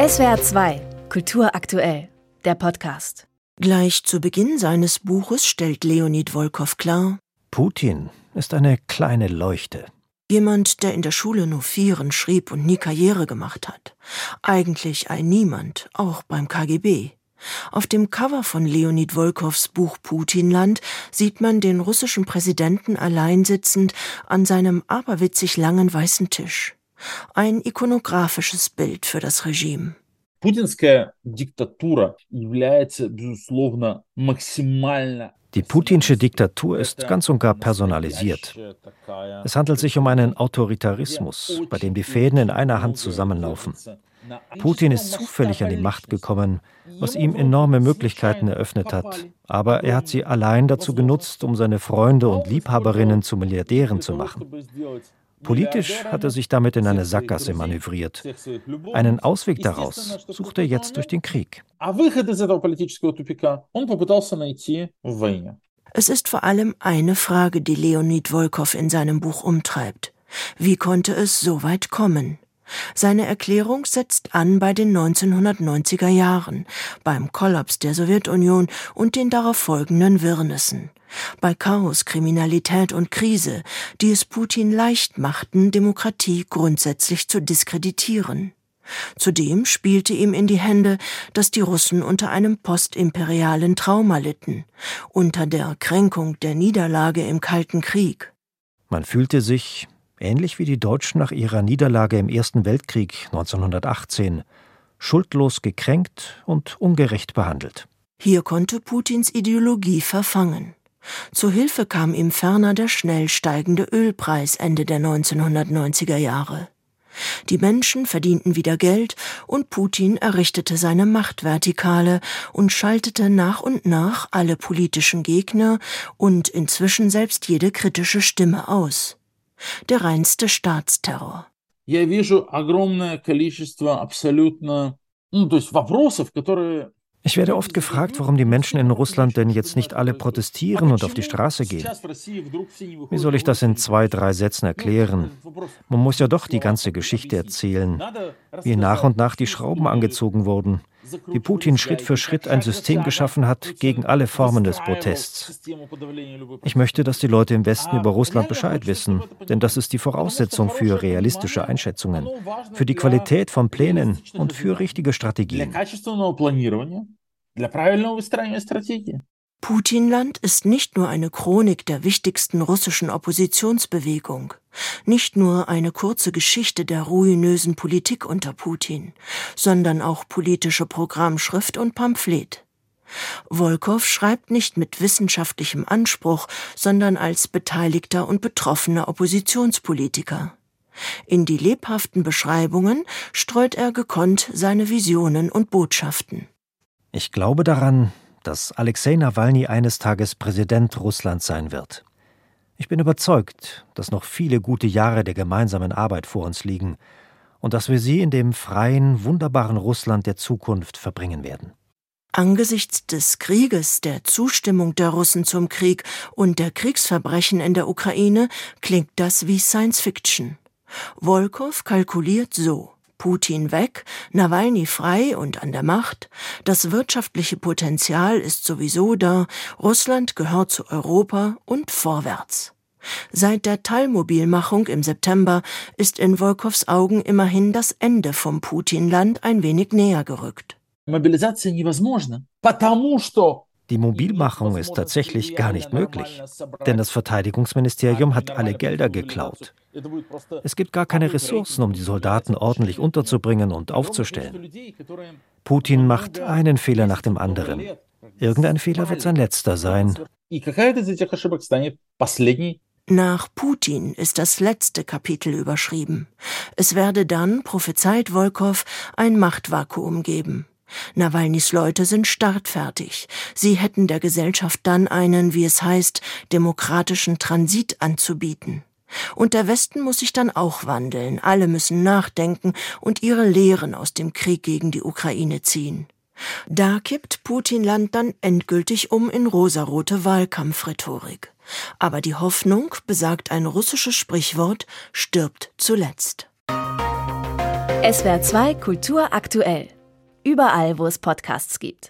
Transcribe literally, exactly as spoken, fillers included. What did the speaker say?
S W R zwei, Kultur aktuell, der Podcast. Gleich zu Beginn seines Buches stellt Leonid Volkow klar: Putin ist eine kleine Leuchte. Jemand, der in der Schule nur Vieren schrieb und nie Karriere gemacht hat. Eigentlich ein Niemand, auch beim K G B. Auf dem Cover von Leonid Volkows Buch Putinland sieht man den russischen Präsidenten allein sitzend an seinem aberwitzig langen weißen Tisch. Ein ikonografisches Bild für das Regime. Путинская диктатура является, безусловно, максимально. Die putinsche Diktatur ist ganz und gar personalisiert. Es handelt sich um einen Autoritarismus, bei dem die Fäden in einer Hand zusammenlaufen. Putin ist zufällig an die Macht gekommen, was ihm enorme Möglichkeiten eröffnet hat. Aber er hat sie allein dazu genutzt, um seine Freunde und Liebhaberinnen zu Milliardären zu machen. Politisch hat er sich damit in eine Sackgasse manövriert. Einen Ausweg daraus sucht er jetzt durch den Krieg. Es ist vor allem eine Frage, die Leonid Volkow in seinem Buch umtreibt. Wie konnte es so weit kommen? Seine Erklärung setzt an bei den neunzehnhundertneunziger Jahren, beim Kollaps der Sowjetunion und den darauf folgenden Wirrnissen. Bei Chaos, Kriminalität und Krise, die es Putin leicht machten, Demokratie grundsätzlich zu diskreditieren. Zudem spielte ihm in die Hände, dass die Russen unter einem postimperialen Trauma litten, unter der Kränkung der Niederlage im Kalten Krieg. Man fühlte sich, ähnlich wie die Deutschen nach ihrer Niederlage im Ersten Weltkrieg neunzehnhundertachtzehn, schuldlos gekränkt und ungerecht behandelt. Hier konnte Putins Ideologie verfangen. Zu Hilfe kam ihm ferner der schnell steigende Ölpreis Ende der neunzehnhundertneunziger Jahre. Die Menschen verdienten wieder Geld und Putin errichtete seine Machtvertikale und schaltete nach und nach alle politischen Gegner und inzwischen selbst jede kritische Stimme aus. Der reinste Staatsterror. Я вижу огромное количество абсолютно, ну, то есть вопросов, которые. Ich werde oft gefragt, warum die Menschen in Russland denn jetzt nicht alle protestieren und auf die Straße gehen. Wie soll ich das in zwei, drei Sätzen erklären? Man muss ja doch die ganze Geschichte erzählen, wie nach und nach die Schrauben angezogen wurden, wie Putin Schritt für Schritt ein System geschaffen hat gegen alle Formen des Protests. Ich möchte, dass die Leute im Westen über Russland Bescheid wissen, denn das ist die Voraussetzung für realistische Einschätzungen, für die Qualität von Plänen und für richtige Strategien. Putinland ist nicht nur eine Chronik der wichtigsten russischen Oppositionsbewegung, nicht nur eine kurze Geschichte der ruinösen Politik unter Putin, sondern auch politische Programmschrift und Pamphlet. Volkow schreibt nicht mit wissenschaftlichem Anspruch, sondern als beteiligter und betroffener Oppositionspolitiker. In die lebhaften Beschreibungen streut er gekonnt seine Visionen und Botschaften. Ich glaube daran, dass Alexei Nawalny eines Tages Präsident Russlands sein wird. Ich bin überzeugt, dass noch viele gute Jahre der gemeinsamen Arbeit vor uns liegen und dass wir sie in dem freien, wunderbaren Russland der Zukunft verbringen werden. Angesichts des Krieges, der Zustimmung der Russen zum Krieg und der Kriegsverbrechen in der Ukraine klingt das wie Science Fiction. Volkow kalkuliert so: Putin weg, Nawalny frei und an der Macht, das wirtschaftliche Potenzial ist sowieso da, Russland gehört zu Europa und vorwärts. Seit der Teilmobilmachung im September ist in Volkows Augen immerhin das Ende vom Putinland ein wenig näher gerückt. Die Mobilmachung ist tatsächlich gar nicht möglich, denn das Verteidigungsministerium hat alle Gelder geklaut. Es gibt gar keine Ressourcen, um die Soldaten ordentlich unterzubringen und aufzustellen. Putin macht einen Fehler nach dem anderen. Irgendein Fehler wird sein letzter sein. Nach Putin ist das letzte Kapitel überschrieben. Es werde dann, prophezeit Volkow, ein Machtvakuum geben. Nawalnys Leute sind startfertig. Sie hätten der Gesellschaft dann einen, wie es heißt, demokratischen Transit anzubieten. Und der Westen muss sich dann auch wandeln. Alle müssen nachdenken und ihre Lehren aus dem Krieg gegen die Ukraine ziehen. Da kippt Putinland dann endgültig um in rosarote Wahlkampfrhetorik. Aber die Hoffnung, besagt ein russisches Sprichwort, stirbt zuletzt. S W R zwei Kultur aktuell. Überall, wo es Podcasts gibt.